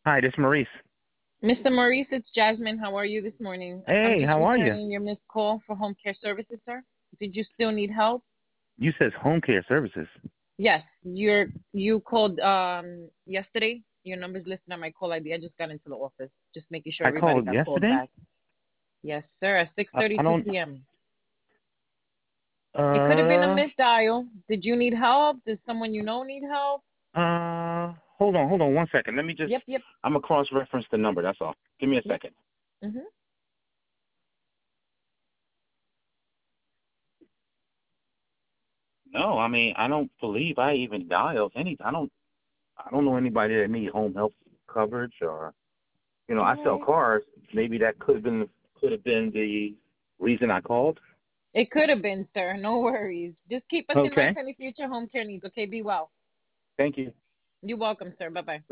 Hi, this is Maurice. Mr. Maurice, it's Jasmine. How are you this morning? I'm Hey, just how are you? returning your missed call for home care services, sir. Did you still need help? You says home care services. Yes, you called yesterday. Your number's listed on my call ID. I just got into the office, just making sure I everybody called got called yesterday. back. Yes, sir, at I 6:32 don't. p.m. It could have been a Uh, missed dial. Did you need help? Did someone you know need help? hold on 1 second. Let me just. Yep, yep, I'm gonna cross-reference the number. That's all. Give me a yep. second. Mm-hmm. No, I mean I don't believe I even dialed any. I don't know anybody that need home health coverage or I All sell right. cars. Maybe that could have been the reason I called. It could have been, sir. No worries. Just keep us in mind Okay. for any future home care needs. Okay, be well. Thank you. You're welcome, sir. Bye bye.